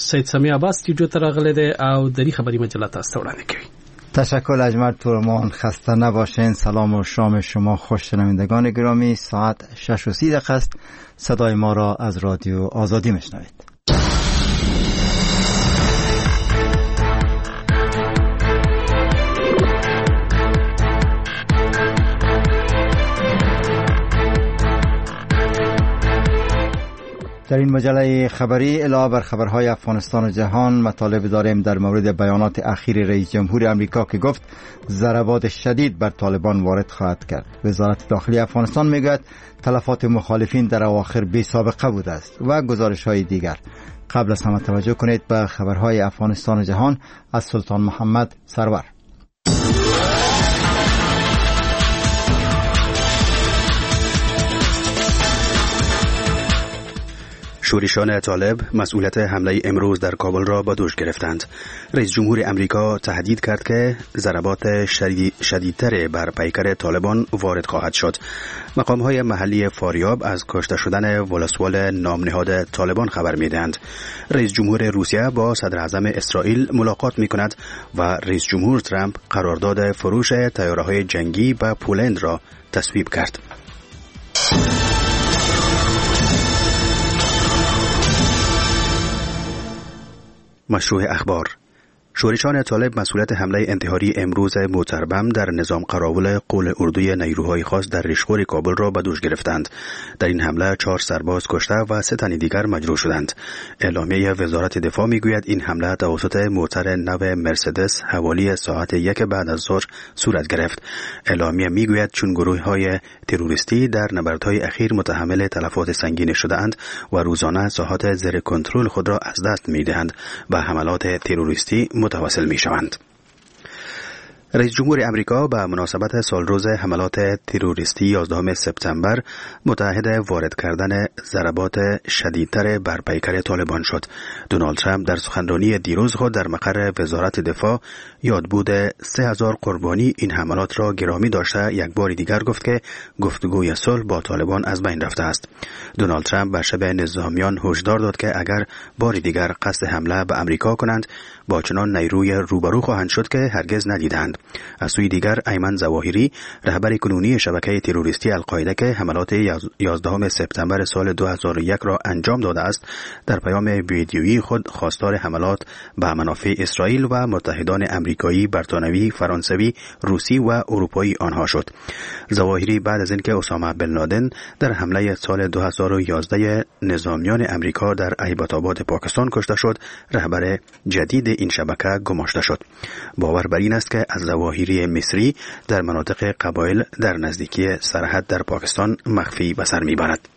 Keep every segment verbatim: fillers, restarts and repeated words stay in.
سید سمیع عباس استودیو ته راغلی دی او د دې خبري مجله تاسو وړاندې کوي. تشکر اجمل تورمان. خسته نباشین. سلام و شام شما خوش شنوندگان گرامی. ساعت شش و سی دقیقه است. صدای ما را از رادیو آزادی میشنوید. در این مجله خبری علاوه بر خبرهای افغانستان و جهان مطالب داریم در مورد بیانات اخیر رئیس جمهور امریکا که گفت ضربات شدید بر طالبان وارد خواهد کرد. وزارت داخلی افغانستان میگوید تلفات مخالفین در اواخر بی سابقه بوده است و گزارش‌های دیگر. قبل از همه توجه کنید به خبرهای افغانستان و جهان از سلطان محمد سرور. شورشان طالب مسئولیت حمله امروز در کابل را به دوش گرفتند. رئیس جمهور امریکا تهدید کرد که ضربات شدید شدیدتر بر پیکر طالبان وارد خواهد شد. مقام‌های محلی فاریاب از کشته شدن ولسوال نامنهاد طالبان خبر می‌دهند. رئیس جمهور روسیه با صدر اعظم اسرائیل ملاقات می‌کند و رئیس جمهور ترامپ قرارداد فروش طیاره‌های جنگی به پولند را تصویب کرد. مشروع اخبار. شورشان طالب مسئولیت حمله انتحاری امروز معتربم در نظام قراول قول اردوی نیروهای خاص در ریشخور کابل را به دوش گرفتند. در این حمله چهار سرباز کشته و سه تن دیگر مجروح شدند. اعلامیه وزارت دفاع میگوید این حمله توسط موتر نو مرسدس حوالی ساعت یک بعد از ظهر صورت گرفت. اعلامیه میگوید چون گروه‌های تروریستی در نبردهای اخیر متحمل تلفات سنگین شده‌اند و روزانه ساحات زیر کنترل خود را از دست می‌دهند و حملات تروریستی متواصل می شوند. رئیس جمهور امریکا به مناسبت سالروز حملات تروریستی یازدهم سپتامبر متعهد وارد کردن ضربات شدیدتر بر پیکر طالبان شد. دونالد ترامپ در سخنرانی دیروز خود در مقر وزارت دفاع یادبود سه هزار قربانی این حملات را گرامی داشته یک بار دیگر گفت که گفتگوی صلح با طالبان از بین رفته است. دونالد ترامپ بر شب نظامیان هشدار داد که اگر بار دیگر قصد حمله به امریکا کنند با چنان نیروی روبرو خواهند شد که هرگز ندیدند. از سوی دیگر ایمن ظواهری رهبر کنونی شبکه تروریستی القاعده که حملات یازدهم سپتامبر سال دو هزار و یک را انجام داده است در پیام ویدیویی خود خواستار حملات به منافع اسرائیل و متحدان امریکایی، برتانوی، فرانسوی، روسی و اروپایی آنها شد. ظواهری بعد از اینکه اسامه بن لادن در حمله سال دو هزار و یازده نظامیان امریکا در ایبک آباد پاکستان کشته شد، رهبر جدید این شبکه گماشته شد. باور بر این است که از ظواهری مصری در مناطق قبایل در نزدیکی سرحد در پاکستان مخفی به سر میبرد.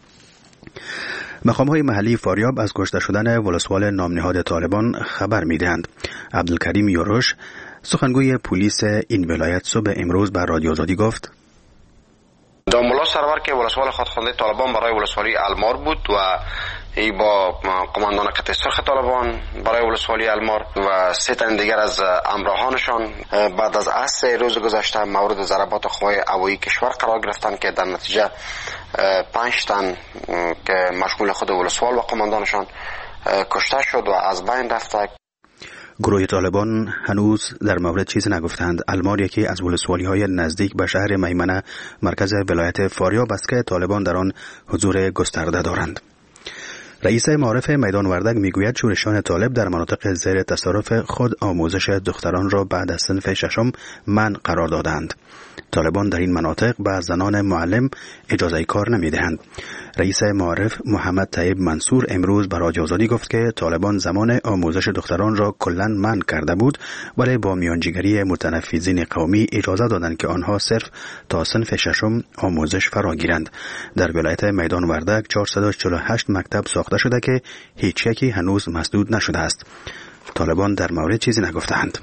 مقام‌های محلی فاریاب از کشته شدن ولسوال نامنهاد طالبان خبر میدهند. عبدالکریم یوروش سخنگوی پلیس این ولایت صبح امروز به رادیو آزادی گفت: دامولا سرور که ولسوال خودخوانده طالبان برای ولسوالی المار بود و ای با قماندان قطع سرخ طالبان برای ولسوالی المار و سه تن دیگر از همراهانشان بعد از عصر روز گذشته مورد ضربات قوای هوایی کشور قرار گرفتند که در نتیجه پنج تن که مشمول خود ولسوال و قماندانشان کشته شد و از بین رفته. گروه طالبان هنوز در مورد چیزی نگفتند. المار یکی از ولسوالی‌های نزدیک به شهر میمنه مرکز ولایت فاریاب است که طالبان در آن حضور گسترده دارند. رئیس معارف میدان وردک میگوید شورشان طالب در مناطق زیر تصرف خود آموزش دختران را بعد از صنف ششم منع قرار دادند. طالبان در این مناطق به زنان معلم اجازه کار نمیدهند. رئیس معارف محمد طیب منصور امروز به رادیو آزادی گفت که طالبان زمان آموزش دختران را کلاً منع کرده بود، ولی با میانجیگری متنفذین قومی اجازه دادند که آنها صرف تا صنف ششم آموزش فرا گیرند. در ولایت میدان وردک چهارصد و چهل و هشت مکتب ساخته شده که هیچ یکی هنوز مسدود نشده است. طالبان در مورد چیزی نگفتند.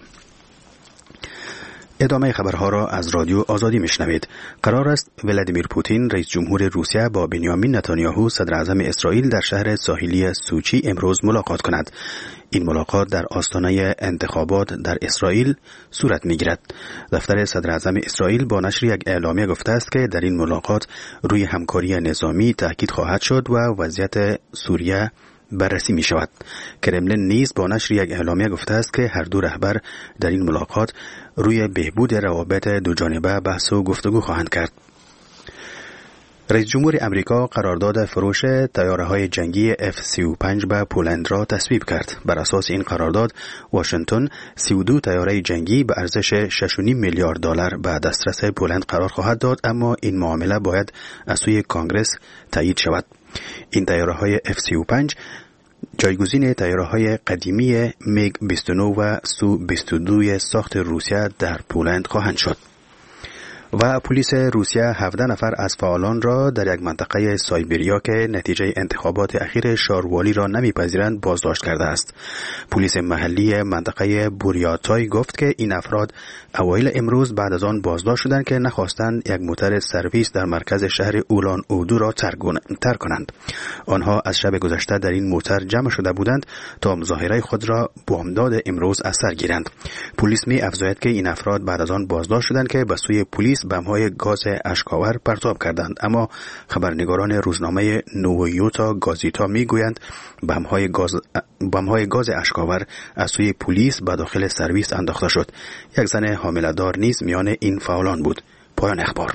ادامه خبرها را از رادیو آزادی میشنوید. قرار است ولادیمیر پوتین رئیس جمهور روسیه با بنیامین نتانیاهو صدر اعظم اسرائیل در شهر ساحلی سوچی امروز ملاقات کند. این ملاقات در آستانه انتخابات در اسرائیل صورت میگیرد. دفتر صدر اعظم اسرائیل با نشر یک اعلامیه گفته است که در این ملاقات روی همکاری نظامی تاکید خواهد شد و وضعیت سوریه بررسی می شود. کرملین نیز با نشر یک اعلامیه گفته است که هر دو رهبر در این ملاقات روی بهبود روابط دو جانبه بحث و گفتگو خواهند کرد. رئیس جمهور امریکا قرارداد فروش طیاره‌های جنگی اف سی و پنج به پولند را تصویب کرد. بر اساس این قرارداد واشنگتن سی و دو طیاره جنگی به ارزش شش و نیم میلیارد دلار به دسترس پولند قرار خواهد داد، اما این معامله باید از سوی کانگرس تایید شود. این طیاره‌های اف سی و پنج جایگزین طیاره‌های قدیمی میگ بیست و نه و سو بیست و دو ساخت روسیه در پولند خواهند شد. و پلیس روسیه هفده نفر از فعالان را در یک منطقه سایبریا که نتیجه انتخابات اخیر شاروالی را نمیپذیرند بازداشت کرده است. پلیس محلی منطقه بوریاتای گفت که این افراد اوایل امروز بعد از آن بازداشت شدند که نخواستند یک موتر سرویس در مرکز شهر اولان اودو را ترک کنند. آنها از شب گذشته در این موتر جمع شده بودند تا مظاهره خود را بامداد امروز از سر گیرند. پلیس می افزاید که این افراد بعد از آن بازداشت شدند که به سوی پلیس بم‌های گاز اشکاور پرتاب کردند، اما خبرنگاران روزنامه نویوتا گازیتا میگویند بم‌های گاز بم‌های گاز اشکاور از سوی پلیس به داخل سرویس انداخته شد. یک زن حامله‌دار نیز میان این فعالان بود. پایان اخبار.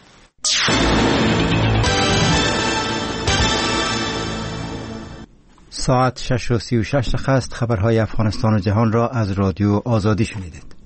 ساعت شش و سی و شش دقیقه است. خبرهای افغانستان و جهان را از رادیو آزادی شنیدید.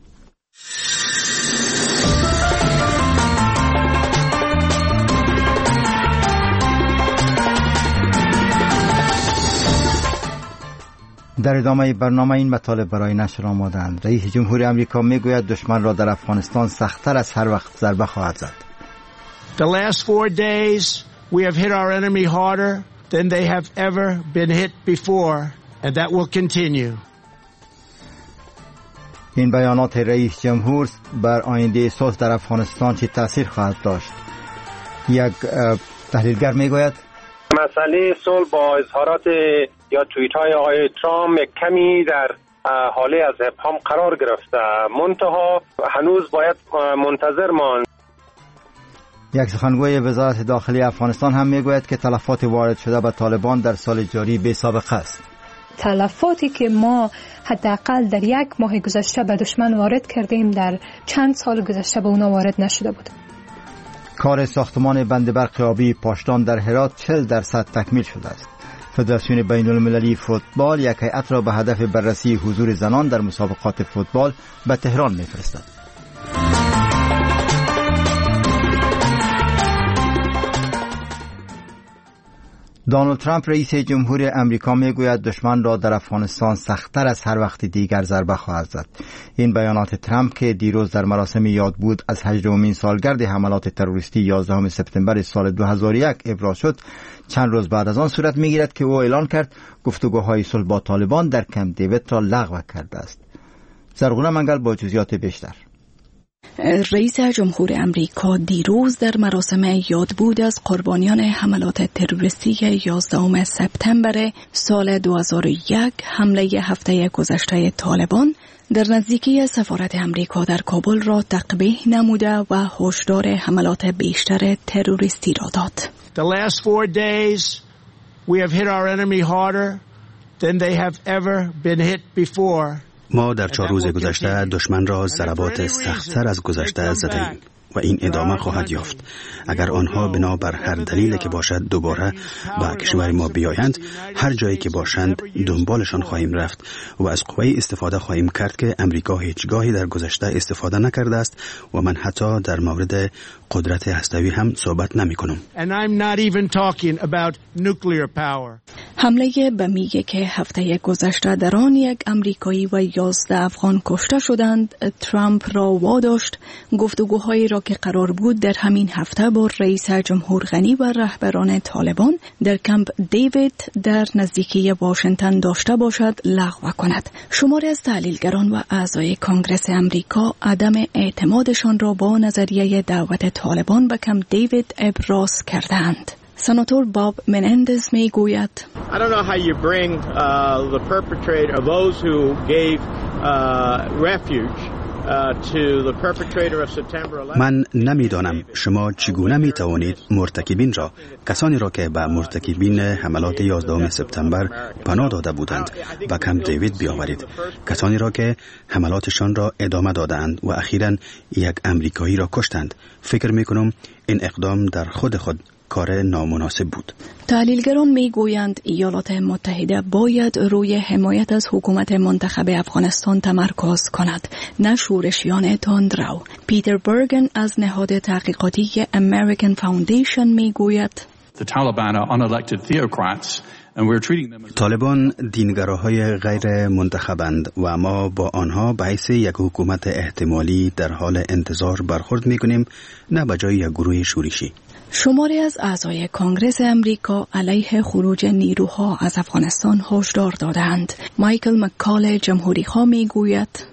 در ادامه برنامه این مطالب برای نشر آمادند. رئیس جمهور امریکا میگوید دشمن را در افغانستان سخت‌تر از هر وقت ضربه خواهد زد. The last four days we have hit our enemy harder than they have ever been hit before and that will continue. این بیانات رئیس جمهور بر آینده صلح در افغانستان چه تأثیر خواهد داشت؟ یک تحلیلگر میگوید مسئله صلح با اظهارات یا توییت های آقای ترامپ کمی در حاله از ابهام قرار گرفته، منتها هنوز باید منتظر ماند. یک سخنگوی وزارت داخلی افغانستان هم میگوید که تلفات وارد شده به طالبان در سال جاری بی سابقه است. تلفاتی که ما حداقل در یک ماه گذشته به دشمن وارد کردیم در چند سال گذشته به اونا وارد نشده بود. کار ساختمان بند برق آبی پاشدان در هرات چهل درصد تکمیل شده است. فدراسیون بین المللی فوتبال یک هیئت را به هدف بررسی حضور زنان در مسابقات فوتبال به تهران می‌فرستد. دونالد ترامپ رئیس جمهور امریکا میگوید دشمن را در افغانستان سخت‌تر از هر وقت دیگر ضربه خواهد زد. این بیانات ترامپ که دیروز در مراسم یاد بود از هجدهمین سالگرد حملات تروریستی یازدهم سپتامبر سال دو هزار و یک ابراز شد، چند روز بعد از آن صورت میگیرد که او اعلان کرد گفتگوهای صلح با طالبان در کمپ دیوید را لغو کرده است. زرغونه منگل با جزئیات بیشتر. رئیس جمهور امریکا دیروز در مراسم یادبود از قربانیان حملات تروریستی یازدهم سپتامبر سال دو هزار و یک حمله هفته گذشته طالبان در نزدیکی سفارت امریکا در کابل را تقبیح نموده و هشدار حملات بیشتر تروریستی را داد. The last four days we have hit our enemy harder than they have ever been hit before. ما در چهار روز گذشته دشمن را ضربات سخت‌تر از گذشته زدیم و این ادامه خواهد یافت. اگر آنها بنا بر هر دلیلی که باشد دوباره به کشور ما بیایند، هر جایی که باشند دنبالشان خواهیم رفت و از قوه استفاده خواهیم کرد که امریکا هیچگاهی در گذشته استفاده نکرده است و من حتی در مورد قدرت هسته‌ای هم صحبت نمی‌کنم. حمله بمیگه که هفته گذشته در آن یک امریکایی و یازده افغان کشته شدند، ترامپ را واداشت گفتگوهایی را که قرار بود در همین هفته با رئیس جمهور غنی و رهبران طالبان در کمپ دیوید در نزدیکی واشنگتن داشته باشد لغو کند. شماری از تحلیلگران و اعضای کانگرس امریکا عدم اعتمادشان را با نظریه دعوت طالبان به کمپ دیوید ابراز کردند. سناتور باب منندز می گوید I don't know how you bring uh, the perpetrator of those who gave uh, refuge من نمیدانم شما چگونه می توانید مرتکبین را، کسانی را که به مرتکبین حملات یازدهم سپتامبر پناه داده بودند و کمپ دیوید بیاورید، کسانی را که حملاتشان را ادامه دادند و اخیراً یک امریکایی را کشتند. فکر می کنم این اقدام در خود خود کار نامناسب بود. تحلیلگران می گویند ایالات متحده باید روی حمایت از حکومت منتخب افغانستان تمرکز کند، نه شورشیان تندرو. پیتر برگن از نهاد تحقیقاتی American Foundation می گوید طالبان دینگراهای غیر منتخبند و ما با آنها به حیث یک حکومت احتمالی در حال انتظار برخورد می کنیم، نه به جای یک گروه شورشی. شماری از اعضای کانگرس امریکا علیه خروج نیروها از افغانستان هشدار دادند. مایکل مکال جمهوری ها می گوید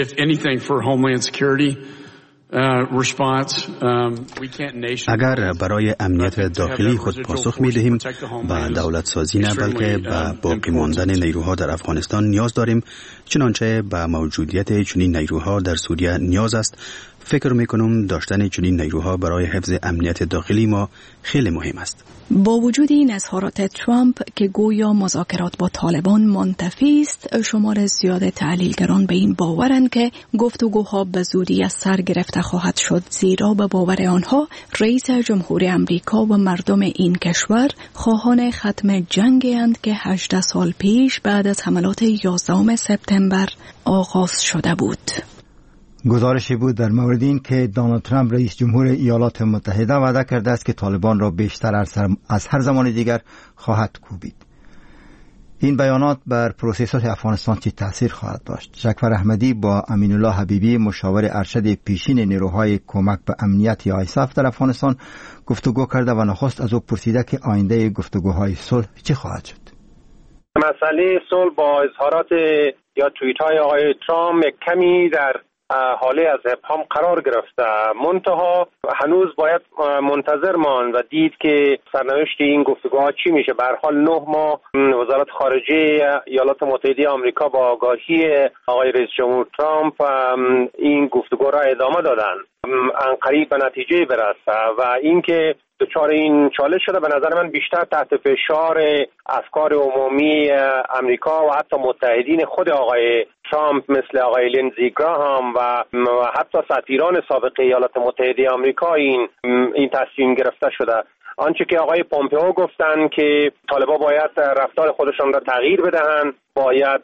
اگر برای امنیت داخلی خود پاسخ می دهیم، به دولت سازی نه بلکه به باقی ماندن نیروها در افغانستان نیاز داریم، چنانچه به موجودیت چنین نیروها در سوریه نیاز است. فکر می کنم داشتن چنین نیروها برای حفظ امنیت داخلی ما خیلی مهم است. با وجود این اظهارات ترامپ که گویا مذاکرات با طالبان منتفی است، شمار زیاد تحلیلگران به این باورند که گفتگوها به زودی از سر گرفته خواهد شد، زیرا به باور آنها رئیس جمهور امریکا و مردم این کشور خواهان ختم جنگی اند که هجده سال پیش بعد از حملات یازدهم سپتامبر آغاز شده بود. گزارشی بود در مورد این که دونالد ترامپ رئیس جمهور ایالات متحده وعده کرده است که طالبان را بیشتر از هر زمان دیگر خواهد کوبید. این بیانات بر پروسه صلح افغانستان چه تأثیر خواهد داشت؟ شکفر احمدی با امین الله حبیبی مشاور ارشد پیشین نیروهای کمک به امنیت آیساف در افغانستان گفتگو کرده و نخست از او پرسیده که آینده گفتگوهای صلح چه خواهد شد. مسئله صلح با اظهارات یا توییت های آقای ترامپ کمی در حاله از ابهام قرار گرفته، منتها هنوز باید منتظر ماند و دید که سرنوشت این گفتگوها چی میشه. به هر حال نه ماه وزارت خارجه ایالات متحده آمریکا با آگاهی آقای رئیس جمهور ترامپ این گفتگو را ادامه دادن، عنقریب به نتیجه برسه و اینکه دچار این چالش شده به نظر من بیشتر تحت فشار افکار عمومی امریکا و حتی متحدین خود آقای ترامپ مثل آقای لینزی گراهام و حتی سفیران سابق ایالات متحده آمریکا این این تصمیم گرفته شده. آنچه که آقای پومپئو گفتن که طالبان باید رفتار خودشان را تغییر بدهند، باید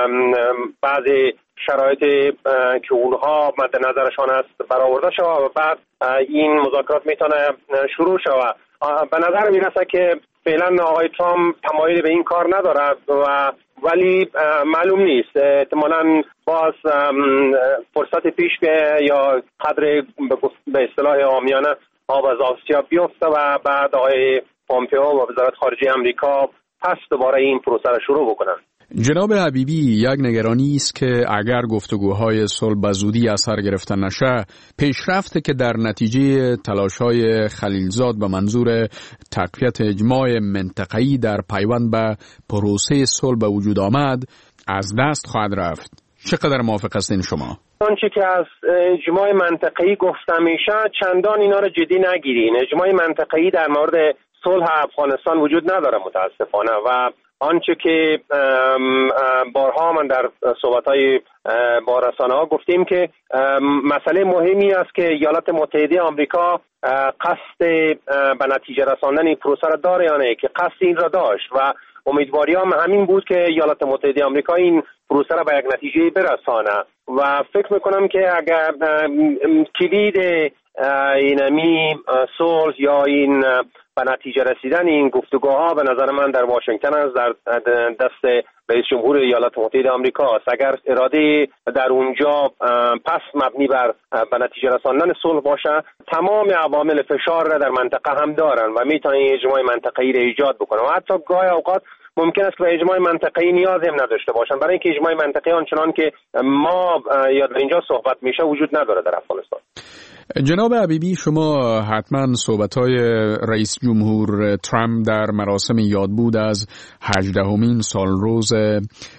بعضی شرایط که اونها مد نظرشان است برآورده شود و بعد این مذاکرات میتونه شروع شود. به نظر میرسه که فعلا آقای ترامپ تمایل به این کار ندارد و ولی معلوم نیست، احتمالاً باز فرصت پیش بیاید یا قدر به اصطلاح عامیانه آب از آسیا بیفته و بعد آقای پومپئو و وزارت خارجه امریکا پس دوباره این پروسه را شروع بکنن. جناب حبیبی، یک نگرانی است که اگر گفتگوهای صلح به زودی از سر گرفته نشه، پیشرفت که در نتیجه تلاش‌های خلیلزاد به منظور تقویت اجماع منطقه‌ای در پیوند به پروسه صلح به وجود آمد از دست خواهد رفت. چقدر موافق هستین شما؟ آنچه که از اجماع منطقه‌ای گفته میشه چندان اینا رو جدی نگیرین. اجماع منطقه‌ای در مورد صلح افغانستان وجود نداره متاسفانه و آنچه که بارها من در صحبت‌های با رسانه‌ها گفتیم که مسئله مهمی است که ایالات متحده آمریکا قصد به نتیجه رساندن این پروسه را داره یا نه، که قصد این را داشت و امیدواریام همین بود که ایالات متحده آمریکا این پروسه را به یک نتیجه برسانه و فکر میکنم که اگر کلید اینمی صلح یا این به نتیجه رسیدن این گفتگوها به نظر من در واشنگتن است، در دست رئیس جمهور ایالات متحده آمریکا است. اگر اراده در اونجا پس مبنی بر به نتیجه رساندن صلح باشه، تمام عوامل فشار را در منطقه هم دارن و میتونن اجماع منطقه‌ای را ایجاد بکنن و حتی گاهی اوقات ممکن است که به اجماع منطقه‌ای نیاز هم نداشته باشن، برای اینکه اجماع منطقه‌ای آنچنان که ما یا در اینجا صحبت میشه وجود نداره در افغانستان. جناب حبیبی، شما حتما صحبت‌های رئیس جمهور ترامپ در مراسم یادبود از هجدهمین سالروز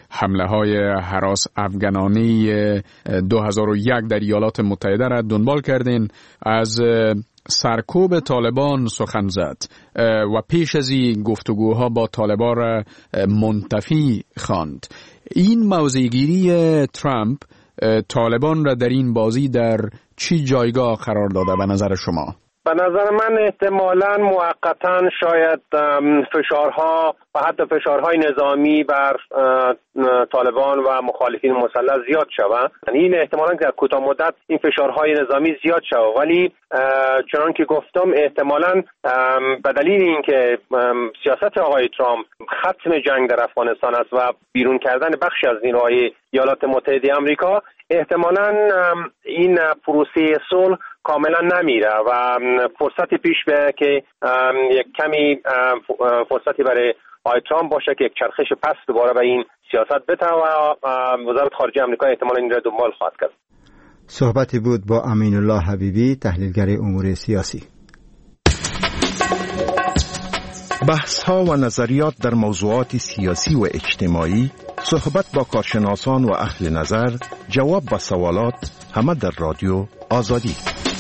حمله های هراس افغانانه دو هزار و یک در ایالات متحده را دنبال کردین. از سرکوب طالبان سخن زد و پیش از این گفتگوها با طالبان را منتفی خواند. این موضع‌گیری ترامپ طالبان را در این بازی در چی جایگاه قرار داده به نظر شما؟ به نظر من احتمالاً موقتاً شاید فشارها و حتی فشارهای نظامی بر طالبان و مخالفین مسلح زیاد شود. این احتمالاً در کوتاه مدت این فشارهای نظامی زیاد شود، ولی چنان که گفتم احتمالاً به دلیل اینکه سیاست آقای ترامپ ختم جنگ در افغانستان است و بیرون کردن بخشی از نیروهای ایالات متحده آمریکا، احتمالاً این پروسه صلح کاملا نمیره و فرصتی پیش به که یک کمی فرصتی برای آقای ترامپ باشه که یک چرخش پس دوباره به این سیاست بده و وزارت خارجه آمریکا احتمالاً این را دنبال خواهد کرد. صحبتی بود با امین الله حبیبی، تحلیلگر امور سیاسی. بحث ها و نظریات در موضوعات سیاسی و اجتماعی، صحبت با کارشناسان و اهل نظر، جواب به سوالات، همه در رادیو آزادی.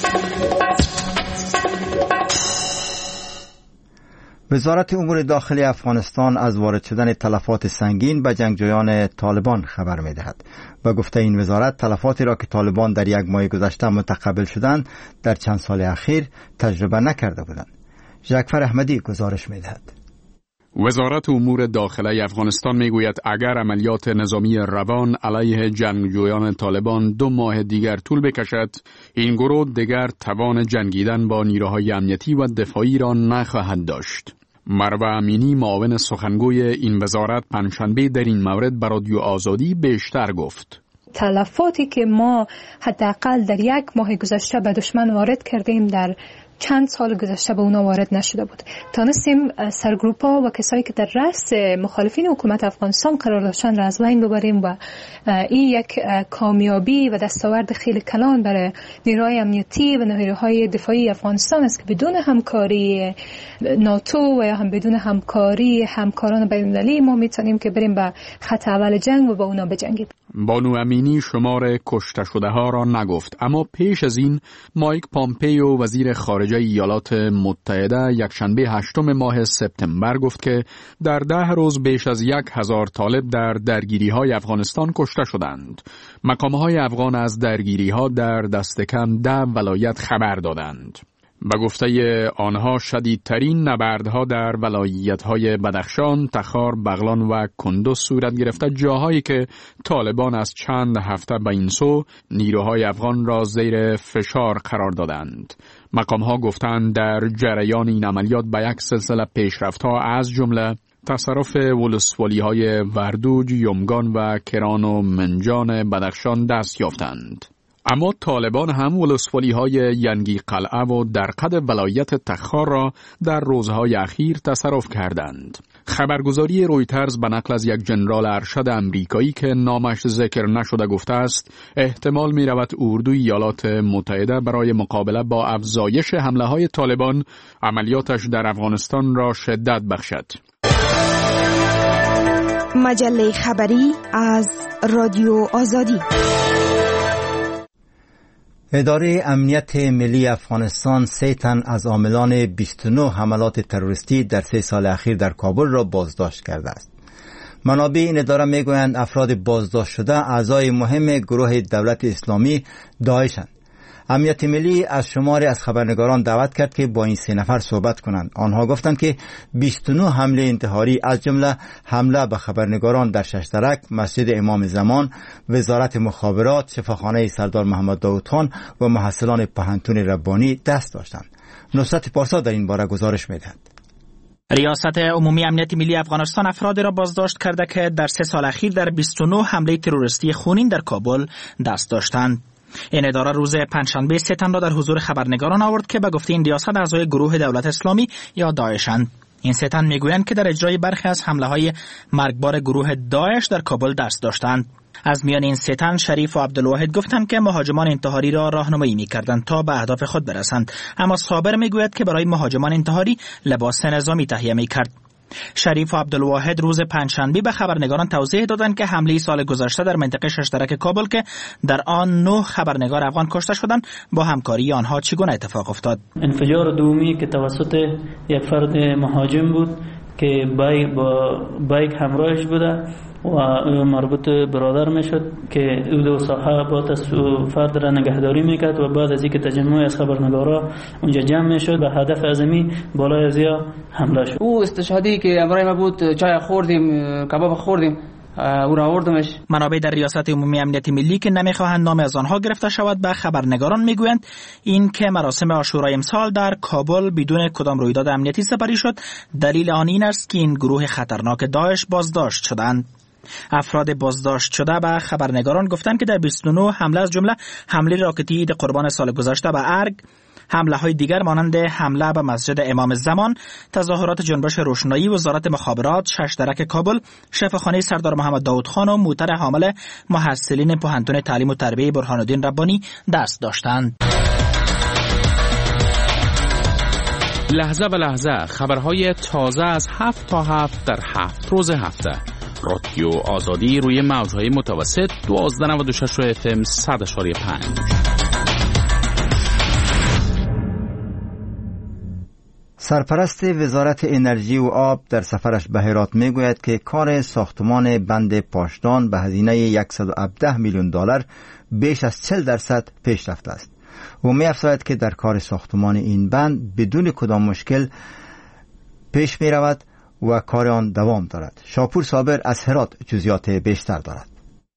وزارت امور داخلی افغانستان از وارد شدن تلفات سنگین به جنگجویان طالبان خبر می‌دهد. و گفته این وزارت تلفاتی را که طالبان در یک ماه گذشته متقبل شدند در چند سال اخیر تجربه نکرده بودند. جعفر احمدی گزارش می‌دهد. وزارت امور داخلی افغانستان میگوید اگر عملیات نظامی روان علیه جنگجویان طالبان دو ماه دیگر طول بکشد، این گروه دیگر توان جنگیدن با نیروهای امنیتی و دفاعی را نخواهد داشت. مروه امینی، معاون سخنگوی این وزارت، پنجشنبه در این مورد به رادیو آزادی بیشتر گفت. تلفاتی که ما حداقل در یک ماه گذشته به دشمن وارد کردیم در چند سال گذشته به اونا وارد نشده بود. تانستیم سرگروپا و کسایی که در رأس مخالفین حکومت افغانستان قرار داشتن را از بین ببریم و این یک کامیابی و دستاورد خیلی کلان برای نیروهای امنیتی و نیروهای دفاعی افغانستان است که بدون همکاری ناتو و یا هم بدون همکاری همکاران بین‌المللی ما میتونیم که بریم به خط اول جنگ و با اونا بجنگیم. بانو امینی شمار کشته شده ها را نگفت، اما پیش از این مایک پامپیو، وزیر خارجه ایالات متحده، یکشنبه هشتم ماه سپتامبر گفت که در ده روز بیش از یک هزار طالب در درگیری های افغانستان کشته شدند. مقام های افغان از درگیری ها در دست کم ده ولایت خبر دادند. به گفته آنها شدیدترین نبردها در ولایت‌های بدخشان، تخار، بغلان و کندوز صورت گرفته، جاهایی که طالبان از چند هفته به این سو نیروهای افغان را زیر فشار قرار دادند. مقام‌ها گفتند در جریان این عملیات به یک سلسله پیشرفت‌ها از جمله تصرف ولسوالی‌های وردوج، یمگان و کران و منجان بدخشان دست یافتند. اما طالبان هم ولسوالی‌های ینگی قلعه و درقد ولایت تخار را در روزهای اخیر تصرف کردند. خبرگزاری رویترز به نقل از یک جنرال ارشد امریکایی که نامش ذکر نشده گفته است احتمال می رود اردوی ایالات متحده برای مقابله با افزایش حمله‌های طالبان عملیاتش در افغانستان را شدت بخشد. مجله خبری از رادیو آزادی. اداره امنیت ملی افغانستان سه تن از عاملان بیست و نه حملات تروریستی در سه سال اخیر در کابل را بازداشت کرده است. منابع این اداره میگویند افراد بازداشت شده اعضای مهم گروه دولت اسلامی داعشند. امنیت ملی از شماری از خبرنگاران دعوت کرد که با این سه نفر صحبت کنند. آنها گفتند که بیست و نه حمله انتحاری از جمله حمله به خبرنگاران در ششترک، مسجد امام زمان، وزارت مخابرات، شفاخانه سردار محمد داود خان و محصلان پوهنتون ربانی دست داشتند. نصرت پارسا در این باره گزارش می‌دهد. ریاست عمومی امنیت ملی افغانستان افرادی را بازداشت کرده که در سه سال اخیر در بیست و نه حمله تروریستی خونین در کابل دست داشتند. این اداره روز پنجشنبه سه تن را در حضور خبرنگاران آورد که به گفته این ریاست اعضای گروه دولت اسلامی یا داعشند. این سه تن میگویند که در اجرای برخی از حمله‌های مرگبار گروه داعش در کابل دست داشتند. از میان این سه تن شریف و عبدالواحد گفتند که مهاجمان انتحاری را راهنمایی می‌کردند تا به اهداف خود برسند، اما صابر میگوید که برای مهاجمان انتحاری لباس نظامی تهیه می‌کرد. شریف و عبدالواحد روز پنجشنبه به خبرنگاران توضیح دادند که حمله سال گذشته در منطقه ششترک کابل که در آن نه خبرنگار افغان کشته شدند با همکاری آنها چگونه اتفاق افتاد. انفجار دومی که توسط یک فرد مهاجم بود که بایک با بایک همراهش بوده و مربوط برادر میشد که او دو ساحه با فرد را نگهداری میکرد و بعد از اینکه تجمع از خبرنگارا اونجا جمع میشد به هدف اعظمی بالای ازیا حمله شد. او استشهادی که امرای ما بود، چای خوردیم، کباب خوردیم، او را آوردمش. منابع در ریاست عمومی امنیت ملی که نمیخواهند نام از آنها گرفته شود به خبرنگاران میگویند این که مراسم عاشورای امسال در کابل بدون کدام رویداد امنیتی سپری شد دلیل آن این است که این گروه خطرناک داعش بازداشت شدند. افراد بازداشت شده به خبرنگاران گفتند که در بیست و نه حمله از جمله حمله راکتی عید قربان سال گذشته به ارگ، حمله های دیگر مانند حمله به مسجد امام زمان، تظاهرات جنبش روشنایی، وزارت مخابرات، ششترک کابل، شفاخانه سردار محمد داود خان و موتر حامل محصلین پوهنتون تعلیم و تربیه برهان الدین ربانی دست داشتند. لحظه به لحظه خبرهای تازه از هفت تا هفت در هفت روز هفته. رادیو آزادی روی موجهای متوسط دوازده نود و شش اف ام صد اشاری پنج. سرپرست وزارت انرژی و آب در سفرش به هرات میگوید که کار ساختمان بند پاشدان به هزینه صد و هفده میلیون دلار بیش از چهل درصد پیش رفته است. او می‌افزاید که در کار ساختمان این بند بدون کدام مشکل پیش می رود و کار آن دوام دارد. شاپور صابر از هرات جزئیات بیشتر دارد.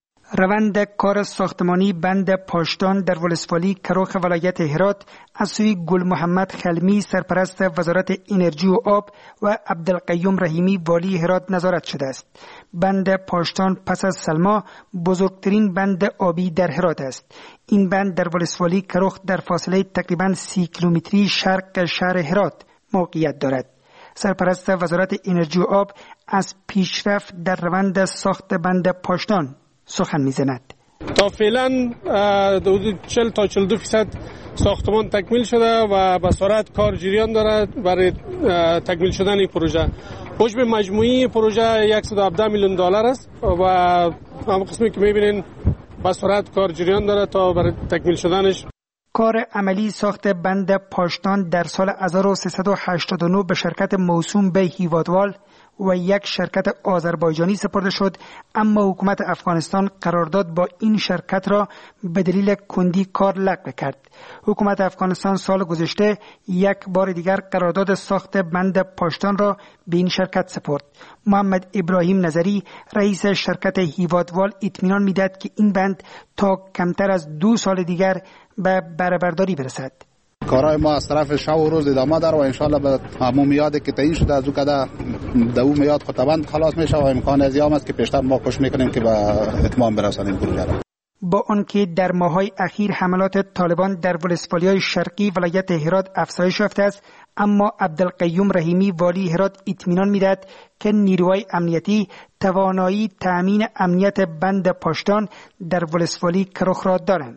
روند کار ساختمانی بند پاشدان در ولسوالی کروخ ولایت هرات از سوی گل محمد خلمی سرپرست وزارت انرژی و آب و عبدالقیوم رحیمی والی هرات نظارت شده است. بند پاشدان پس از سلما بزرگترین بند آبی در هرات است. این بند در ولسوالی کروخ در فاصله تقریباً سی کیلومتری شرق شهر هرات موقعیت دارد. سرپرست وزارت انرژی و آب از پیشرفت در روند ساخت بند پاشدان سخن می‌زند. تا فعلا حدود چهل تا چهل و دو درصد ساختمان تکمیل شده و به سرعت کار جریان دارد برای تکمیل شدن این پروژه. حجم مجموعی پروژه صد و هفده میلیون دلار است و همون قسمی که می‌بینین به سرعت کار جریان دارد تا برای تکمیل شدنش. کار عملی ساخت بند پاشدان در سال هزار و سیصد و هشتاد و نه به شرکت موسوم به هیوادوال و یک شرکت آذربایجانی سپرده شد، اما حکومت افغانستان قرارداد با این شرکت را به دلیل کندی کار لغو کرد. حکومت افغانستان سال گذشته یک بار دیگر قرارداد ساخت بند پاشدان را به این شرکت سپرد. محمد ابراهیم نظری رئیس شرکت هیوادوال اطمینان می‌دهد که این بند تا کمتر از دو سال دیگر به بهره‌برداری برسد. کارهای ما از طرف شب و روز ادامه داره و انشالله به همون میادی که تعیین شده از او کده دو میاد خطبند خلاص میشه و امکان ازیام است که پیشتر ما کوشش میکنیم که به اتمام برسانیم پروژه را. با آنکه در ماه‌های اخیر حملات طالبان در ولسوالی‌های شرقی ولایت هرات افزایش یافته است، اما عبدالقیوم رحیمی والی هرات اطمینان می‌دهد که نیروهای امنیتی توانایی تأمین امنیت بند پاشدان در ولسوالی کروخ را دارند.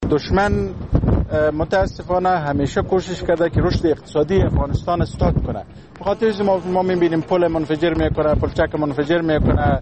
دشمن متاسفانه همیشه کوشش کرده که رشد اقتصادی افغانستان استاپ کنه. بخاطر ما ما می‌بینیم پل منفجر میکنه، پلچک منفجر میکنه،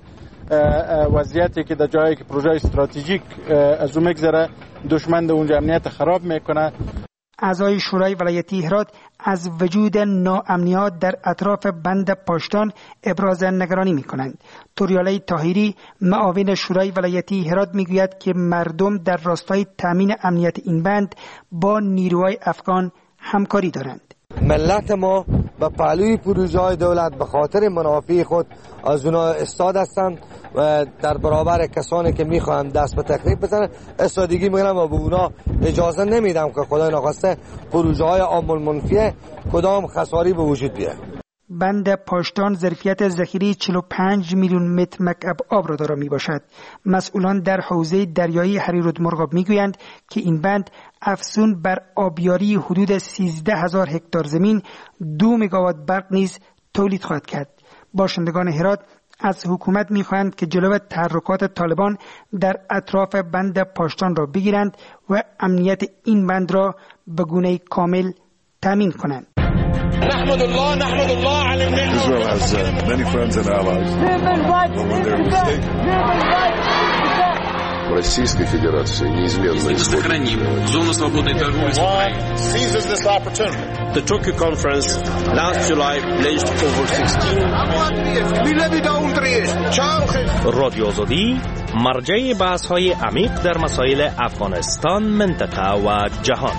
وضعیتی که در جایی که پروژه استراتژیک از اون میگذره دشمن در اونجا امنیت خراب میکنه. اعضای شورای ولایتی هرات از وجود ناامنیات در اطراف بند پاشدان ابراز نگرانی می‌کنند. توریالی طاهری معاون شورای ولایتی هرات میگوید که مردم در راستای تامین امنیت این بند با نیروهای افغان همکاری دارند. ملت ما به پهلوی پروژه‌های دولت به خاطر منافع خود از اونها استاد هستند و در برابر کسانی که میخواهند دست به تخریب بزنند استادگی میکنم و به اونا اجازه نمیدم که خدای نخواسته پروژه‌های عام المنفیه کدام خساری به وجود بیاد. بند پاشدان ظرفیت ذخیره چهل و پنج میلیون متر مکعب آب را دارا می باشد. مسئولان در حوزه دریایی هریرودمرغاب می گویند که این بند افزون بر آبیاری حدود سیزده هزار هکتار زمین دو مگاوات برق نیز تولید خواهد کرد. باشندگان هرات از حکومت می خواهند که جلو تحرکات طالبان در اطراف بند پاشدان را بگیرند و امنیت این بند را به گونه کامل تامین کنند. نحمد الله نحمد الله على النعمة. Israel has uh, many friends and allies. When they're mistaken. Российской Федерации неизменно сохраним зону свободы торговли с Украиной. Seizes this opportunity. The Tokyo conference last July pledged over sixteen. رادیو آزادی مرجع بحث‌های عمیق در مسائل افغانستان، منطقه و جهان.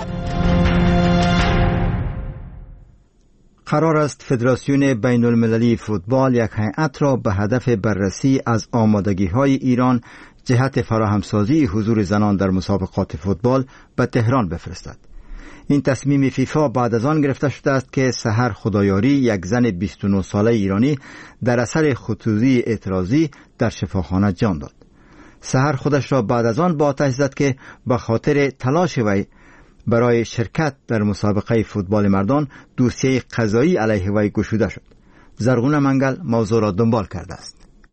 قرار است فدراسیون بین المللی فوتبال یک هیئت را به هدف بررسی از آمادگی‌های ایران جهت فراهمسازی حضور زنان در مسابقات فوتبال به تهران بفرستد. این تصمیم فیفا بعد از آن گرفته شده است که سحر خدایاری، یک زن بیست و نه ساله ایرانی، در اثر خطوزی اعتراضی در شفاخانه جان داد. سحر خودش را بعد از آن با آتش زد که به خاطر تلاش وی برای شرکت در مسابقه فوتبال مردان دوسیه قضایی علیه وی گشوده شد. زرغون منگل موضوع را دنبال کرده است.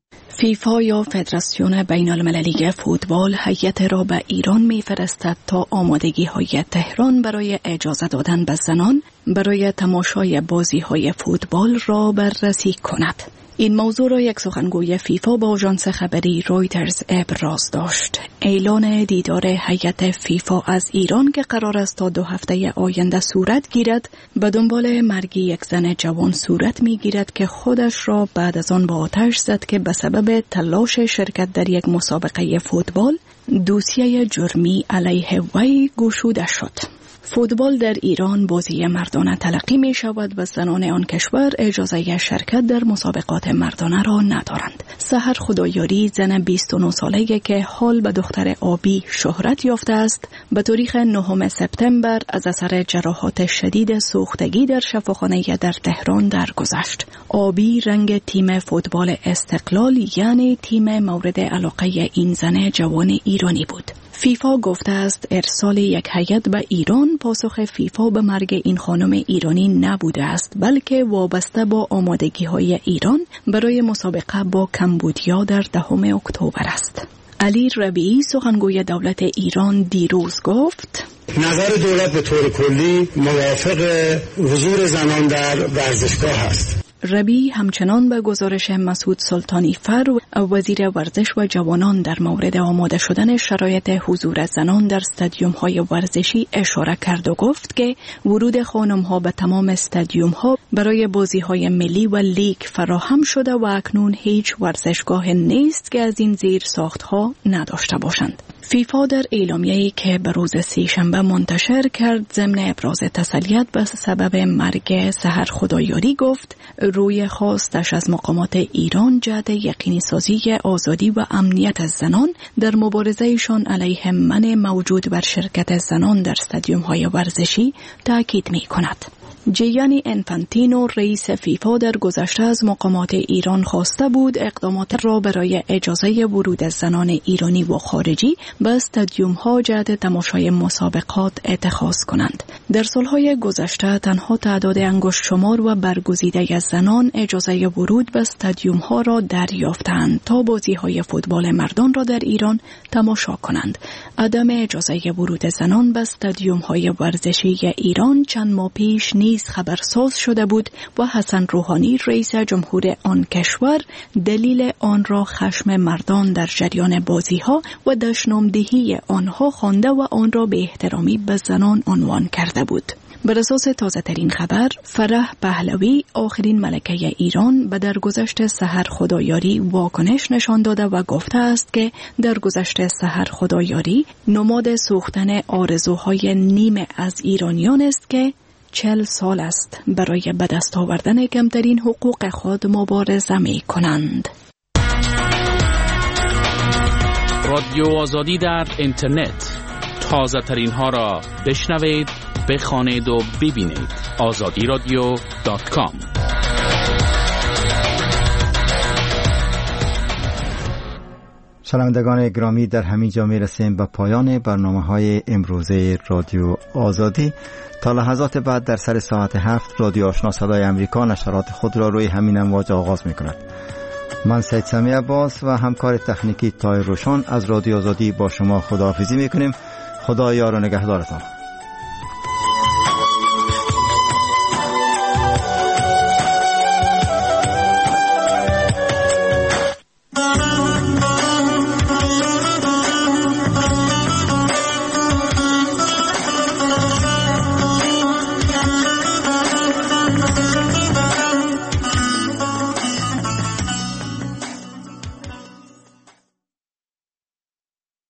فیفا یا فدراسیون بین المللی فوتبال هیئت را به ایران می‌فرستد تا آمادگی‌های تهران برای اجازه دادن به زنان برای تماشای بازی‌های فوتبال را بررسی کند. این موضوع را یک سخنگوی فیفا با آژانس خبری رویترز ابراز داشت. اعلان دیدار هیئت فیفا از ایران که قرار است تا دو هفته آینده صورت گیرد به دنبال مرگ یک زن جوان صورت می‌گیرد که خودش را بعد از آن با آتش زد که به سبب تلاش شرکت در یک مسابقه فوتبال دوسیه جرمی علیه وی گشوده شد. فوتبال در ایران بازی مردانه تلقی می شود و زنان آن کشور اجازه شرکت در مسابقات مردانه را ندارند. سحر خدایاری زن بیست و نه ساله‌ای که حال به دختر آبی شهرت یافته است، به تاریخ نهم سپتامبر از اثر جراحات شدید سوختگی در شفاخانه در تهران درگذشت. آبی رنگ تیم فوتبال استقلال یعنی تیم مورد علاقه این زن جوان ایرانی بود. فیفا گفته است ارسال یک هیئت به ایران پاسخ فیفا به مرگ این خانم ایرانی نبوده است، بلکه وابسته با آمادگی‌های ایران برای مسابقه با کمبودیا در دهم اکتبر است. علی ربیعی سخنگوی دولت ایران دیروز گفت نظر دولت به طور کلی موافق حضور زنان در ورزشگاه است. ربی همچنان به گزارش مسعود سلطانی فر وزیر ورزش و جوانان در مورد آماده شدن شرایط حضور زنان در استادیوم‌های ورزشی اشاره کرد و گفت که ورود خانم‌ها به تمام استادیوم‌ها برای بازی‌های ملی و لیگ فراهم شده و اکنون هیچ ورزشگاه نیست که از این زیر ساخت‌ها نداشته باشند. فیفا در اعلامیه‌ای که به روز سه‌شنبه منتشر کرد ضمن ابراز تسلیت به سبب مرگ سحر خدایاری گفت روی خواستش از مقامات ایران جهت یقینی سازی آزادی و امنیت زنان در مبارزه‌شان علیه منع موجود بر شرکت زنان در استادیوم‌های ورزشی تاکید می‌کند. جیانی انفانتینو رئیس فیفا در گذشته از مقامات ایران خواسته بود اقدامات را برای اجازه ورود زنان ایرانی و خارجی به استادیوم‌ها جهت تماشای مسابقات اتخاذ کنند. در سالهای گذشته تنها تعداد انگشت شمار و برگزیده از زنان اجازه ورود به استادیوم‌ها را دریافتند تا بازی‌های فوتبال مردان را در ایران تماشا کنند. عدم اجازه ورود زنان به استادیوم‌های ورزشی ایران چند ماه پیش نیز خبرساز شده بود و حسن روحانی رئیس جمهور آن کشور دلیل آن را خشم مردان در جریان بازی‌ها و دشنامدهی آنها خوانده و آن را به احترامی به زنان عنوان کرده بود. بر اساس تازه ترین خبر، فرح پهلوی آخرین ملکه ایران به درگذشت سحر خدایاری واکنش نشان داده و گفته است که درگذشت سحر خدایاری نماد سوختن آرزوهای نیمه از ایرانیان است که چل سال است برای به دست آوردن کمترین حقوق خود مبارزه می کنند. رادیو آزادی در اینترنت، تازه ترین ها را بشنوید، بخوانید و ببینید. آزادی رادیو دات کام. شنوندگان گرامی، در همین جا می رسیم به پایان برنامه های امروزه رادیو آزادی. تا لحظات بعد در سر ساعت هفت رادیو آشنا صدای امریکا نشرات خود را روی همین امواج آغاز می کند. من سید سمی عباس و همکار تکنیکی تایر روشان از رادیو آزادی با شما خداحافظی می کنیم. خدا یار و نگهدارتان.